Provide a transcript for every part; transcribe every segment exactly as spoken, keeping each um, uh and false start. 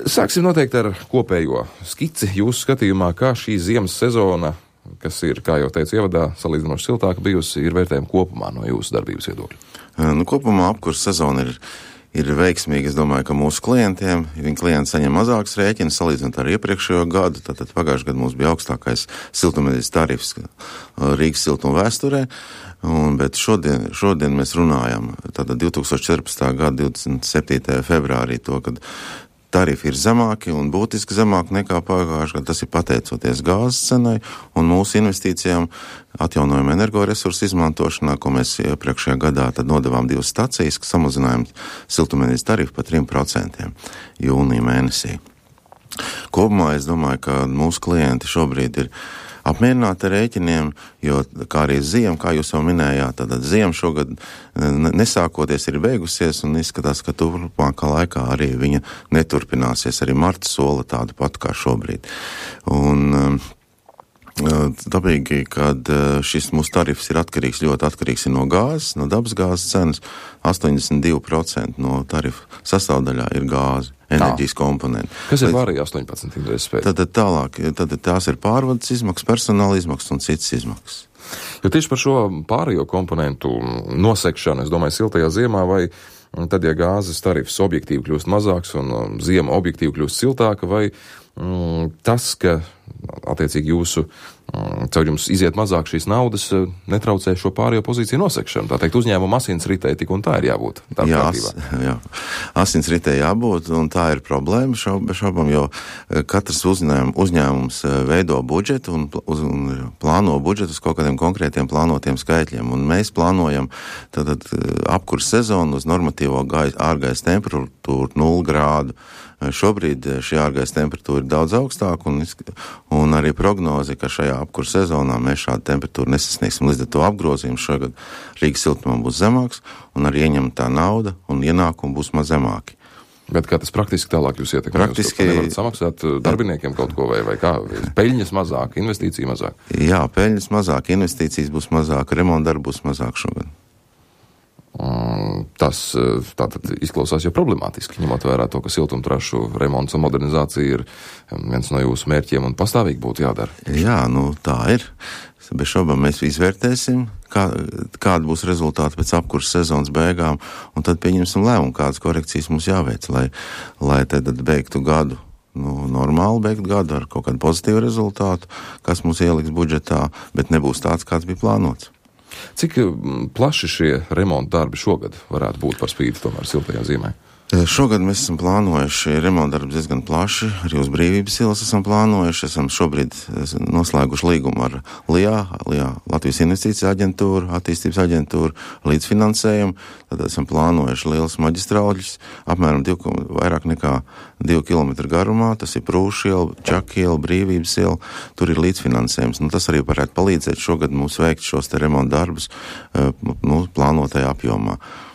Sāksim noteikti ar kopējo skici jūsu skatījumā, kā šī ziemas sezona, kas ir, kā jau teicu ievadā, salīdzinoši siltāka bijusi, ir vērtējuma kopumā no jūsu darbības viedokļa. Nu, kopumā apkurs sezona ir, ir veiksmīga, es domāju, ka mūsu klientiem, viņi klienti saņem mazāks rēķins, salīdzinot ar iepriekšējo gadu, tātad pagājušajā gadu mums bija augstākais siltumenerģijas tarifs Rīgas siltuma vēsturē, un, bet šodien, šodien mēs runājam, tātad divtūkstoš četrpadsmitā gada divdesmit septītajā februārī to, kad tarifi ir zemāki un būtiski zemāki nekā pagājušajā gadā. Tas ir pateicoties gāzes cenai un mūsu investīcijām atjaunojuma energoresursu izmantošanā, ko mēs iepriekšējā gadā tad nodevām divas stacijas, ka samazinājām siltumenerģijas tarifu par trim procentiem jūnija mēnesī. Kopumā es domāju, ka mūsu klienti šobrīd ir apmierināti ar rēķiniem, jo kā arī ziema, kā jūs jau minējāt, tad ziema šogad nesākoties ir beigusies un izskatās, ka turpmākā laikā arī viņa neturpināsies. Arī marta sola tāda pat kā šobrīd. Un dabīgi, kad šis mūsu tarifs ir atkarīgs, ļoti atkarīgs ir no gāzes, no dabas gāzes cenas, astoņdesmit divi procenti no tarifu sastāvdaļā ir gāze, enerģijas komponenti. Kas ir pārējie astoņpadsmit procenti? Tad tālāk, tad tās ir pārvades izmaksas, personāla izmaksas un citas izmaksas. Jo tieši par šo pārējo komponentu nosekšanu, es domāju, siltajā ziemā vai tad, ja gāzes tarifs objektīvi kļūst mazāks un ziema objektīvi kļūst siltāka, vai mm, tas, ka attiecīgi jūsu caur jums iziet mazāk šīs naudas, netraucē šo pārējo pozīciju nosekšanu. Tā teikt, uzņēmuma asins ritē tik un tā ir jābūt. Tā jā, as, jā, asins ritē jābūt, un tā ir problēma šaubam, jo katrs uzņēmum, uzņēmums veido budžetu un, uz, un plāno budžetu uz kaut kādiem konkrētiem plānotiem skaitļiem, un mēs plānojam tad apkurs sezonu uz normatīvo ārgaisa temperatūru nulle grādu. Šobrīd šī ārgaisa temperatūra ir daudz augstāka, un, un arī prognoze, ka šajā apkursa sezonā mēs šādu temperatūru nesasniegsim. Līdz ar to apgrozījums šogad Rīgas siltumam būs zemāks, un arī ieņemtā nauda un ienākumi būs maz zemāki. Bet kā tas praktiski tālāk jūs ietekmē? Praktiski jūs nevarat samaksāt darbiniekiem kaut ko vai, vai kā? Peļņas mazāk, investīcija mazāk? Jā, peļņas mazāk, investīcijas būs mazāk, remontdarbi būs mazāk šogad. Tas tātad izklausās jau problemātiski, ņemot vērā to, ka siltumtrašu remonts un modernizācija ir viens no jūsu mērķiem un pastāvīgi būtu jādara. Jā, nu tā ir. Bez šaubām mēs izvērtēsim, kā, kāda būs rezultāti pēc apkursa sezonas beigām, un tad pieņemsim lēmumu, kādas korekcijas mums jāveic, lai, lai tad beigtu gadu. Nu, normāli beigt gadu ar kaut kādu pozitīvu rezultātu, kas mums ieliks budžetā, bet nebūs tāds, kāds bija plānots. Cik plaši šie remonta darbi šogad varētu būt par spīti tomēr siltajā ziemē? Šogad mēs esam plānojuši remontdarbu diezgan plaši, arī uz Brīvības ielas esam plānojuši, esam šobrīd noslēguši līgumu ar L I A, L I A Latvijas investīcijas aģentūru, attīstības aģentūru, līdzfinansējumu, tad esam plānojuši lielas maģistrāļus, apmēram div, vairāk nekā divu kilometru garumā, tas ir Prūšu iela, Čaka iela, Brīvības iela, tur ir līdzfinansējums, nu tas arī varētu palīdzēt šogad mums veikt šos te remontdarbus, nu, plānotajā apjomā.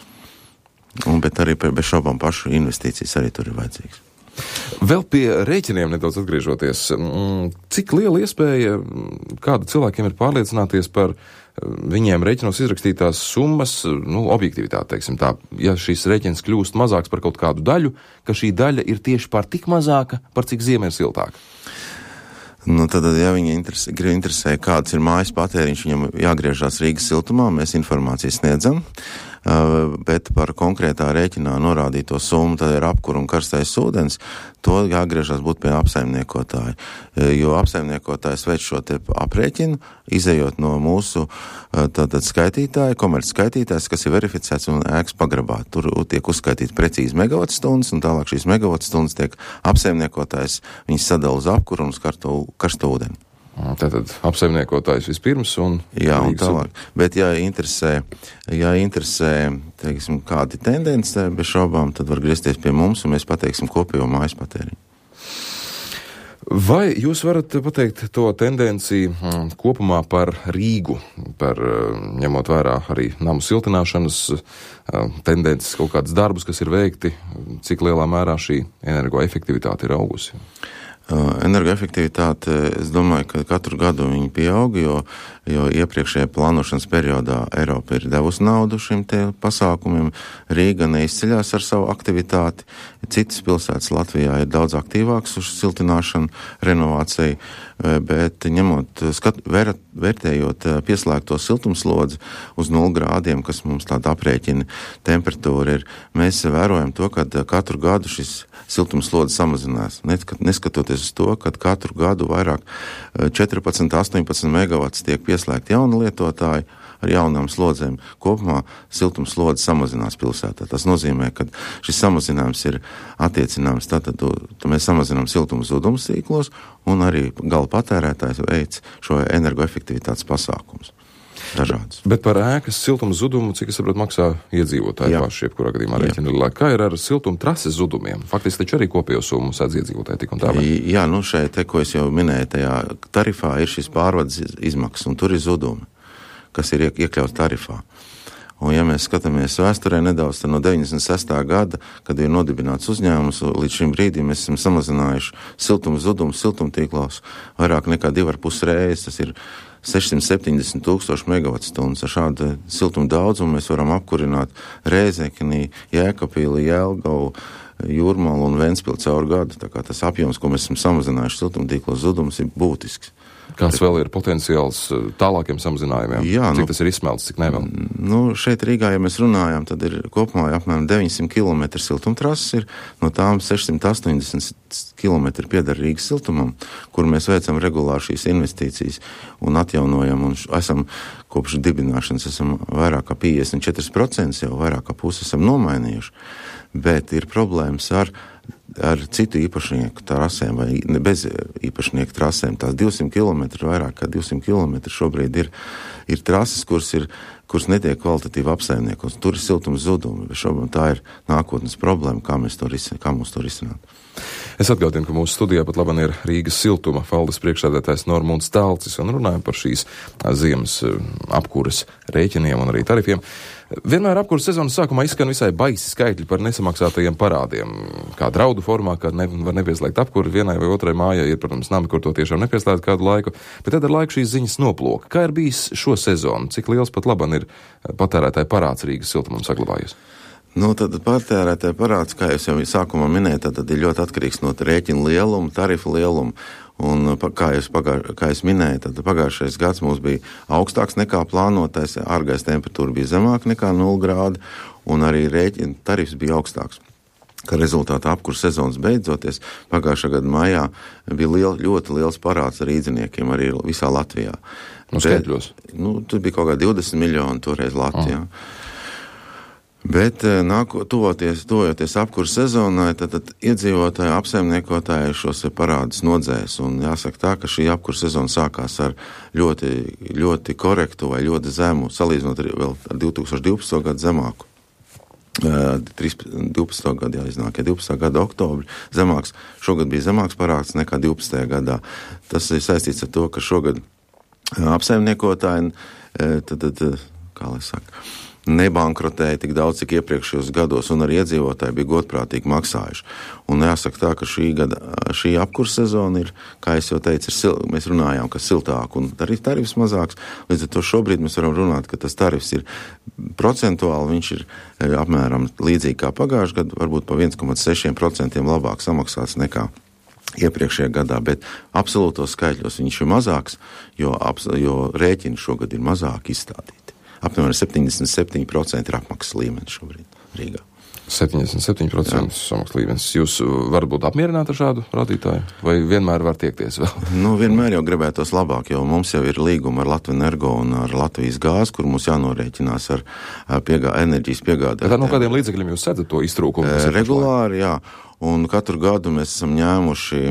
Un, bet arī bez šaubām pašu investīcijas arī tur ir vajadzīgas. Vēl pie rēķiniem nedaudz atgriežoties. Cik liela iespēja kāda cilvēkiem ir pārliecināties par viņiem rēķinos izrakstītās summas, nu, objektivitāte, teiksim tā, ja šīs rēķins kļūst mazāks par kaut kādu daļu, ka šī daļa ir tieši par tik mazāka, par cik ziema ir siltāka? Nu, tad, ja viņi interesē, grib interesē, kāds ir mājas patēriņš, viņam jāgriežās Rīgas siltumā, mēs informāciju sniedzam, uh, bet par konkrētā rēķinā norādīto summu, tad ir apkur un karstais ūdens, to jāgriežās būt pie apsaimniekotāja, jo apsaimniekotājs veic šo te aprēķinu, izējot no mūsu tātad skaitītāja, komerc skaitītājs, kas ir verificēts un ēkas pagrabā. Tur tiek uzskaitīti precīzi megavatstundas, un tālāk šīs megavatstundas tiek apsaimniekotājs, viņas sadala uz apkuru un uz karsto, karsto ūdeni. Tātad apsaimniekotājs vispirms un... Jā, un tālāk. Bet, ja interesē, ja interesē, teiksim, kādi tendence bez šaubām, tad var griezties pie mums, un mēs pateiksim kopējo mājas patēriņu. Vai jūs varat pateikt to tendenci kopumā par Rīgu, par ņemot vērā arī namu siltināšanas tendences, kaut kādas darbus, kas ir veikti, cik lielā mērā šī energoefektivitāte ir augusi? Energoefektivitāte, es domāju, ka katru gadu viņi pieaug, jo, jo iepriekšējā plānošanas periodā Eiropa ir devusi naudu šim te pasākumiem. Rīga neizceļās ar savu aktivitāti. Citas pilsētas Latvijā ir daudz aktīvākas uz siltināšanu, renovāciju, bet ņemot, skat, vērt, vērtējot pieslēgto siltumslodzi uz nulles grādiem, kas mums tāda aprēķina temperatūra ir, mēs vērojam to, ka katru gadu šis siltumslodzi samazinās. Neskatoties uz to, ka katru gadu vairāk četrpadsmit, astoņpadsmit megawats tiek pieslēgti jauni lietotāji ar jaunām slodzēm. Kopumā siltumslodzi samazinās pilsētā. Tas nozīmē, ka šis samazinājums ir attiecināms, tātad mēs samazinām siltuma zudumus tīklos un arī gala patērētājs veic šo energoefektivitātes pasākumus. Dažādas. Bet par ēkas siltuma zudumu, cik es saprotu, maksā iedzīvotāji paši, jebkurā gadījumā rēķina. Kā ir ar siltuma trases zudumiem? Faktiski taču arī kopējo summu sēdz iedzīvotāji tik un tā. Vai? Jā, nu šeit, te, ko es jau minēju, tajā tarifā ir šis pārvades izmaksas, un tur ir zudumi, kas ir iekļauts tarifā. Un ja mēs skatāmies vēsturē nedaudz, tad no deviņdesmit sestā gada, kad ir nodibināts uzņēmums, līdz šim brīdim mēs esam samazinājuši siltuma zudumu siltumtīklos vairāk nekā divi ar pus reizes. Tas ir sešsimt septiņdesmit tūkstoši megavatstundas. Ar šādu siltumu daudzumu mēs varam apkurināt Rēzekni, Jēkabpili, Jelgavu, Jūrmalu un Ventspili caur gadu. Tā kā tas apjoms, ko mēs esam samazinājuši siltumtīklos zudumus, ir būtisks. Kāds vēl ir potenciāls tālākiem samazinājumiem? Jā, cik nu, tas ir izsmelts, cik ne vēl? Nu, šeit Rīgā, ja mēs runājam, tad ir kopumā apmēram deviņsimt kilometru siltumtrases ir, no tām sešsimt astoņdesmit kilometri pieder Rīgas siltumam, kur mēs veicam regulāri šīs investīcijas un atjaunojam, un esam kopš dibināšanas esam vairāk kā piecdesmit četri procenti, jau vairāk kā pusi esam nomainījuši, bet ir problēmas ar ar citu īpašnieku trasēm vai bez īpašnieku trasēm. Tās divsimt kilometri, vairāk kā divsimt kilometri šobrīd ir, ir trases, kuras, ir, kuras netiek kvalitatīvi apsaimniekos. Tur ir siltums zudumi, bet šobrīd tā ir nākotnes problēma, kā mēs to risināt, kā mums to risināt. Es atgādinu, ka mūsu studijā pat labam ir Rīgas siltuma valdes priekšsēdētājs Normunds Talcis un runājam par šīs ziemas apkūres rēķiniem un arī tarifiem. Vienmēr apkūres sezonas sākumā izskan visai baisi skaitļi par nesamaksātajiem parādiem. Kā draudu formā, kā ne, var nepieslēgt apkuri vienai vai otrai mājai, ir, protams, nami, kur to tiešām nepieslēgt kādu laiku, bet tad ar laiku šīs ziņas noploka. Kā ir bijis šo sezonu? Cik liels pat labam ir patērētāju parāds Rīgas siltumam saglabājies? Nu, tad patērētāju parāds, kā jūs jau sākumā minējāt, tad ir ļoti atkarīgs no rēķina lieluma, tarifu lieluma. Un, kā es, pagār, kā es minēju, tad pagājušais gads mums bija augstāks nekā plānotais, ārgais temperatūra bija zemāka nekā nulle grādi, un arī rēķina tarifs bija augstāks. Kā rezultātā apkurs sezonas beidzoties, pagājušā gada maijā bija liel, ļoti liels parāds rīdziniekiem arī visā Latvijā. No skaitļos? Nu, tur bija kaut kā divdesmit miljoni toreiz Latvijā. Oh. Bet nāko, tuvoties, tuvojoties apkurs sezonai, tad, tad iedzīvotāji, apsaimniekotāji šos parādus nodzēs. Un jāsaka tā, ka šī apkurs sezona sākās ar ļoti, ļoti korektu vai ļoti zemu, salīdzinot vēl ar divi tūkstoši divpadsmito gadu zemāku. divpadsmito gadu jāiznāk, ja divpadsmitā gada oktobri zemāks. Šogad bija zemāks parāds nekā divpadsmitajā gadā. Tas ir saistīts ar to, ka šogad apsaimniekotāji, tad, tad, kā lai saka, nebankrotēja tik daudz, cik iepriekšējos gados, un arī iedzīvotāji bija godprātīgi maksājuši. Un jāsaka tā, ka šī gada, šī apkurs sezona ir, kā es jau teicu, ir sil, mēs runājām, ka siltāk un arī tarifs mazāks. Līdz ar to šobrīd mēs varam runāt, ka tas tarifs ir procentuāli, viņš ir apmēram līdzīgi kā pagājušajā gadā, varbūt pa viens komats seši procenti labāk samaksāts nekā iepriekšējā gadā, bet absolūtos skaitļos viņš ir mazāks, jo, jo rēķini šogad ir mazāk izstādīti. Apmēram septiņdesmit septiņi procenti ir apmaksas līmenis šobrīd Rīgā. septiņdesmit septiņi procenti samaksas līmenis. Jūs varat būt apmierināti ar šādu rādītāju? Vai vienmēr var tiekties vēl? Nu, vienmēr jau gribētos labāk, jo mums jau ir līguma ar Latvenergo un ar Latvijas gāzi, kur mums jānorēķinās ar piegā, enerģijas piegādātājiem. Tad no kādiem līdzekļiem jūs sedzat to iztrūkumu? E, regulāri, jā. Un katru gadu mēs esam ņēmuši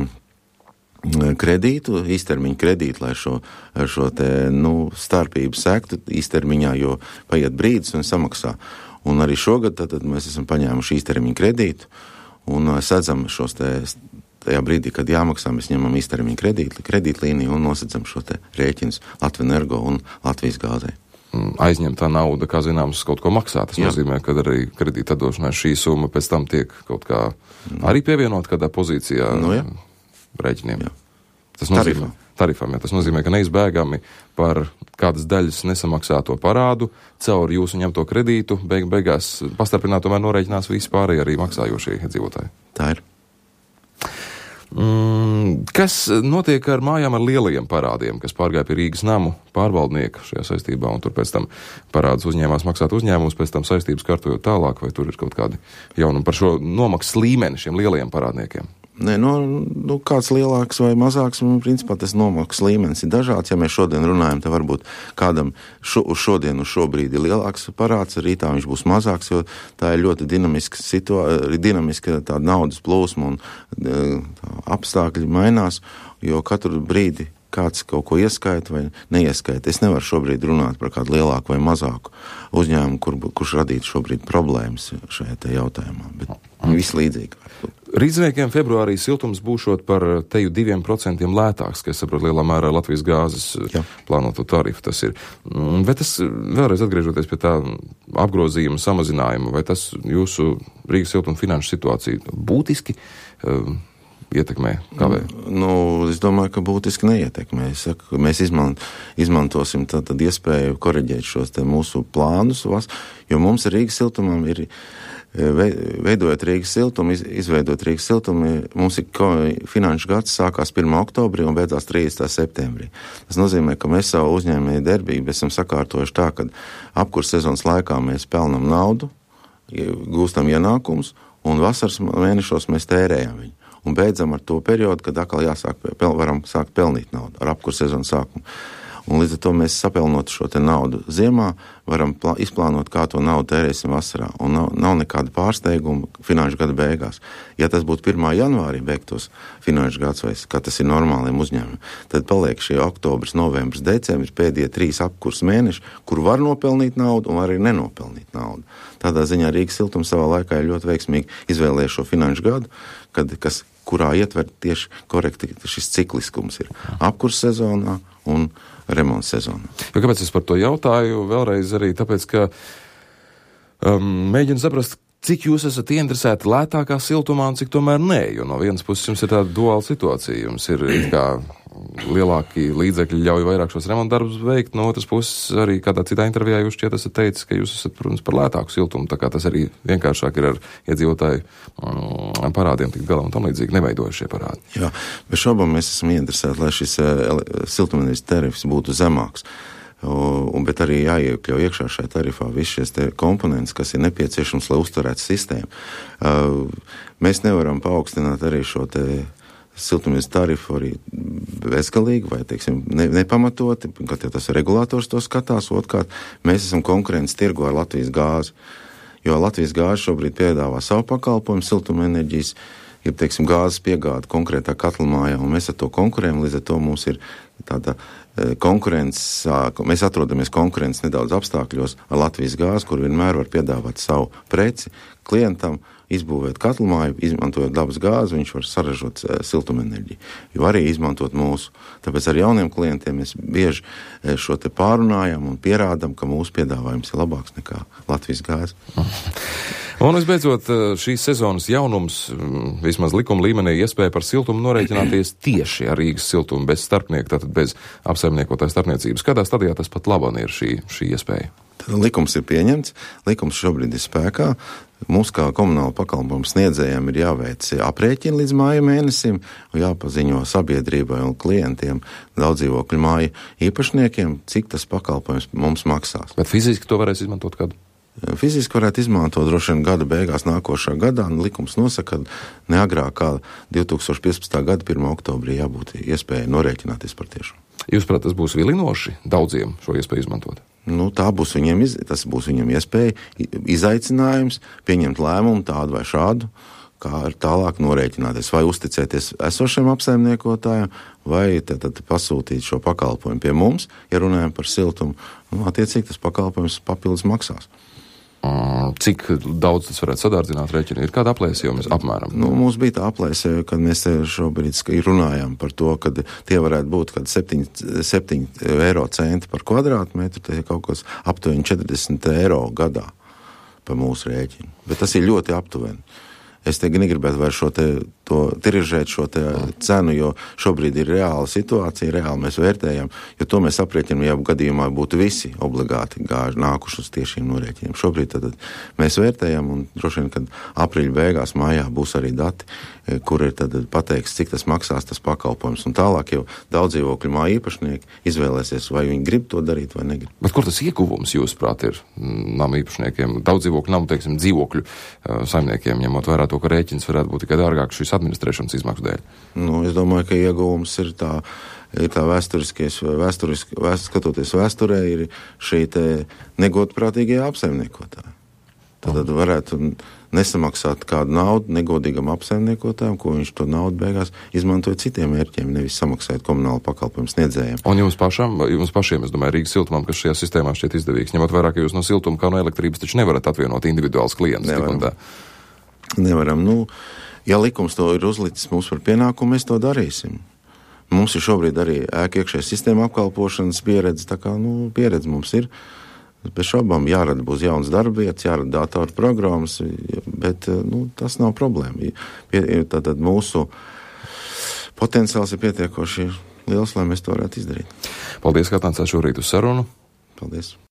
kredītu, īstermiņa kredītu, lai šo, šo te, nu, starpību sektu īstermiņā, jo paiet brīdis un samaksā. Un arī šogad tad, tad mēs esam paņēmuši īstermiņa kredītu un sedzam šos te, tajā brīdī, kad jāmaksā, mēs ņemam īstermiņa kredītu, kredītlīniju un nosedzam šo te rēķinus Latvenergo un Latvijas gāzei. Aizņemtā nauda, kā zināms, kaut ko maksā. Tas Jā. nozīmē, ka arī kredīta atdošanai šī summa pēc tam tiek kaut kā arī pievienot kādā pozīcijā. Nu, jā. rēķiniem. Jā. Tas nozīmē, tarifam, ja, tas nozīmē, ka neizbēgami par kādas daļas nesamaksāto parādu caur jūsu ņemto kredītu, beig, beigās pastarpināt tomēr norēķinās visi pārējie arī maksājošie iedzīvotāji. Tā ir. Mm, kas notiek ar mājām ar lielajiem parādiem, kas pārgāja pie Rīgas namu pārvaldnieka šajā saistībā, un tur pēc tam parādus uzņēmās maksāt uzņēmumus, pēc tam saistības kārtojot tālāk, vai tur ir kaut kādi jaunumi par šo nomaksas līmeni šiem lielajiem parādniekiem? Nē, no, nu, kāds lielāks vai mazāks, un principā tas nomaksas līmenis ir dažāds. Ja mēs šodien runājam, tad varbūt kādam šo, uz šodien, uz šo brīdi ir lielāks parāds, rītā viņš būs mazāks, jo tā ir ļoti dinamiska situācija, dinamiska tāda naudas plūsma un tā, apstākļi mainās, jo katru brīdi kāds kaut ko ieskaita vai neieskaita. Es nevaru šobrīd runāt par kādu lielāku vai mazāku uzņēmumu, kur, kurš radītu šobrīd problēmas šajā te jautājumā, bet viss līdzīgi. Rīdzniekiem februārī siltums būšot par teju diviem procentiem lētāks, ka es saprotu lielā mērā Latvijas gāzes Jā. plānoto tarifu tas ir. Bet tas, vēlreiz atgriežoties pie tā apgrozījuma samazinājuma, vai tas jūsu Rīgas siltuma finanšu situāciju būtiski uh, ietekmē? Kavē? Nu, es domāju, ka būtiski neietekmē. Es saku, mēs izmant, izmantosim tad, tad iespēju koreģēt šos te mūsu plānus, jo mums Rīgas siltumam ir veidojot Rīgas siltumu, izveidot Rīgas siltumu, mums ir finanšu gads sākās pirmā oktobrī un beidzās trīsdesmitā septembrī. Tas nozīmē, ka mēs savu uzņēmēju darbību esam sakārtojuši tā, ka apkurs sezonas laikā mēs pelnam naudu, gūstam ienākumus, un vasaras mēnešos mēs tērējam viņu. Un beidzam ar to periodu, kad atkal jāsāk, pel, varam sākt pelnīt naudu ar apkurs sezonas sākumu. Un līdz ar to mēs sapelnot šo te naudu ziemā, varam plā, izplānot, kā to naudu tērēsim vasarā. Un nav, nav nekāda pārsteiguma finanšu gada beigās. Ja tas būtu pirmā janvārī beigtos finanšu gads, vai kā tas ir normāliem uzņēmumiem, tad paliek šie oktobrs, novembris, decembris, pēdējie trīs apkurs mēneši, kur var nopelnīt naudu un arī nenopelnīt naudu. Tādā ziņā Rīgas siltums savā laikā ir ļoti veiksmīgi izvēlējies šo finanšu gadu, kad, kas, kurā ietver tieši korekti šis cikliskums ir apkurs sezonā un remonta sezonā. Jo kāpēc es par to jautāju? Vēlreiz arī tāpēc, ka um, mēģinu saprast, cik jūs esat ieinteresēti lētākā siltumā un cik tomēr nē, jo no vienas puses jums ir tāda duāla situācija, jums ir kā lielāki līdzekļi ļauj vairāk šos remonta darbus veikt, no otras puses arī kādā citā intervijā jūs šķiet esat teicis, ka jūs esat, protams, par lētāku siltumu, tā kā tas arī vienkāršāk ir ar iedzīvotāju um, parādiem tikt galā un tam līdzīgi neveidojas šie parādi. Jā, bez šaubām mēs esam ieinteresēti, lai šis uh, siltumenerģijas tarifs būtu zemāks. Un, bet arī jāiekļauj iekšā šajā tarifā visi šies te komponents, kas ir nepieciešams, lai uzturētu sistēmu. Uh, mēs nevaram paaugstināt arī šo te siltumnīcas tarifu arī bezgalīgi vai, teiksim, ne, nepamatoti, kad tas regulators to skatās. Otkārt, mēs esam konkurences tirgu ar Latvijas gāzi, jo Latvijas gāze šobrīd piedāvā savu pakalpojumu siltumenerģijas, ja, teiksim, gāzes piegāda konkrētā katlamājā, un mēs ar to konkurējam, līdz ar to mums ir tāda konkurences, mēs atrodamies konkurences nedaudz apstākļos ar Latvijas gāzi, kur vienmēr var piedāvāt savu preci klientam, izbūvēt katlamāju, izmantojot dabas gāzi, viņš var saražot siltumenerģiju, jo arī izmantot mūsu. Tāpēc ar jauniem klientiem mēs bieži šo te pārunājam un pierādam, ka mūsu piedāvājums ir labāks nekā Latvijas gāzi. Un visbeidzot, šīs sezonas jaunums, vismaz likuma līmenī, iespēja par siltumu norēķināties tieši ar Rīgas siltumu, bez starpnieka, tātad bez apsaimniekotāja starpniecības. Kādā stadijā tas pat labāk ir šī, šī iespēja? Tad likums ir pieņemts, likums šobrīd ir spēkā. Mums kā komunāla pakalpojumu sniedzējiem ir jāveic aprēķini līdz māja mēnesim un jāpaziņo sabiedrībai un klientiem, daudzdzīvokļu māju īpašniekiem, cik tas pakalpojums mums maksās. Bet fiziski to varēs izmantot kādu? Fiziski varētu izmantot droši vien gada beigās nākošā gadā, un likums nosaka, ka neagrāk kā divi tūkstoši piecpadsmitā gada pirmā oktobrī jābūt iespēja norēķināties par tiešo. Jūs prāt, tas būs vilinoši daudziem šo iespēju izmantot? Nu, tā būs viņiem, tas būs viņiem iespēja, izaicinājums, pieņemt lēmumu tādu vai šādu, kā tālāk norēķināties, vai uzticēties esošiem apsaimniekotājiem, vai tad, tad pasūtīt šo pakalpojumu pie mums, ja runājam par siltumu, nu, attiecīgi tas pakalpojums papildus maksās. Cik daudz tas varētu sadārdzināt rēķinu? Ir kāda aplēse jau mēs apmēram? Nu, mums bija tā aplēse, kad mēs šobrīd runājām par to, ka tie varētu būt kad septiņi eiro centi par kvadrātmetru, tas ir kaut kas aptuveni četrdesmit eiro gadā par mūsu rēķinu. Bet tas ir ļoti aptuveni. Es te negribētu vairs šo te to tiražēt šo te cenu, jo šobrīd ir reāla situācija, reāli mēs vērtējam, jo to mēs aprēķinām, ja gadījumā būtu visi obligāti gāži nākuši uz tiešiem norēķiniem. Šobrīd tad mēs vērtējam, un droši vien, kad aprīļa beigās mājā būs arī dati, kur ir tad pateiks, cik tas maksās tas pakalpojums, un tālāk jau daudz dzīvokļu māju īpašnieki izvēlēsies, vai viņi grib to darīt vai negrib. Bet kur tas ieguvums, jūsuprāt, ir nama īpašniekiem, daudz dzīvokļu namu, teiksim, dzīvokļu uh, saimniekiem, ņemot vērā to, ka rēķins varētu būt tikai dārgāk šīs administrēšanas izmaksu dēļ? Nu, es domāju, ka ieguvums ir tā, ir tā vēsturiskies, vēsturiski, vēst, skatoties vēsturē, ir šī te negodprātīgie apsaimniekotāji. Tad varētu nesamaksāt kādu naudu negodīgam apsaimniekotājam, ko viņš to naudu beigās izmantoja citiem mērķiem, nevis samaksājot komunālu pakalpojumu sniedzējiem. Un jums pašam, jums pašiem, es domāju, Rīgas siltumam, kas šajā sistēmā šķiet izdevīgs, ņemot vērā, ka jūs no siltuma kā no elektrības taču nevarat atvienot individuāls klientus. Nevaram. Nevaram. Nu, ja likums to ir uzlicis mums par pienākumu, mēs to darīsim. Mums ir šobrīd arī ēka iekšējā sistēma apkalpošanas pieredze, tā kā, nu, pieredze mums ir. Bez šaubām jārada būs jauns darbvietas, jārada datoru programmas, bet, nu, tas nav problēma. Tātad mūsu potenciāls ir pietiekoši liels, lai mēs to varētu izdarīt. Paldies, ka atnācāt šorīt uz sarunu. Paldies.